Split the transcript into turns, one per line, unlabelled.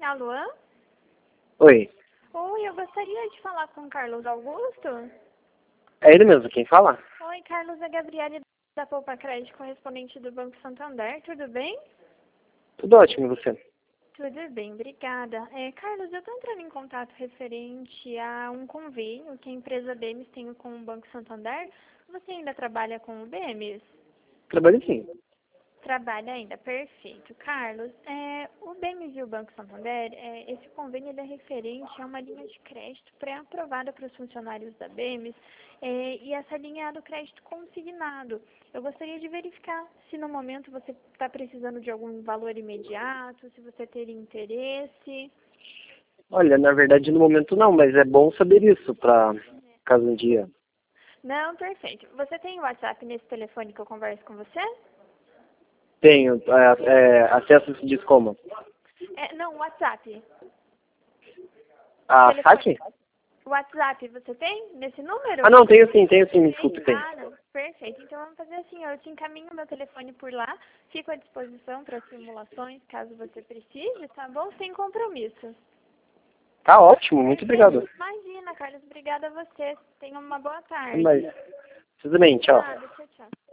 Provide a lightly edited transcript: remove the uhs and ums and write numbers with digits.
Alô?
Oi,
Oi, eu gostaria de falar com o Carlos Augusto.
é ele mesmo quem fala?
Oi, Carlos, é Gabriele da Poupa Crédito, correspondente do Banco Santander. Tudo bem?
Tudo ótimo, e você?
Tudo bem, obrigada. Carlos, eu estou entrando em contato referente a um convênio que a empresa BEMES tem com o Banco Santander. Você ainda trabalha com o BEMES?
Trabalho sim.
Trabalha ainda, perfeito. Carlos, o BEMES e o Banco Santander, esse convênio ele é referente a uma linha de crédito pré-aprovada para os funcionários da BEMES, e essa linha é a do crédito consignado. Eu gostaria de verificar se no momento você está precisando de algum valor imediato, se você teria interesse.
Olha, na verdade no momento não, mas é bom saber isso para caso um dia.
Não, perfeito. Você tem WhatsApp nesse telefone que eu converso com você?
Tenho, acesso se diz como?
Não, WhatsApp.
A
Telefone.
saque?
WhatsApp, você tem nesse número?
Ah não, tenho sim, me desculpe, tenho.
Ah, não. Perfeito. Então vamos fazer assim, eu te encaminho meu telefone por lá, fico à disposição para simulações, caso você precise, tá bom? Sem compromisso.
Tá ótimo, muito
Perfeito.
obrigado.
Imagina, Carlos, obrigada a você. Tenha uma boa
Mas,
tarde.
tudo bem, tchau.
Nada, tchau, tchau.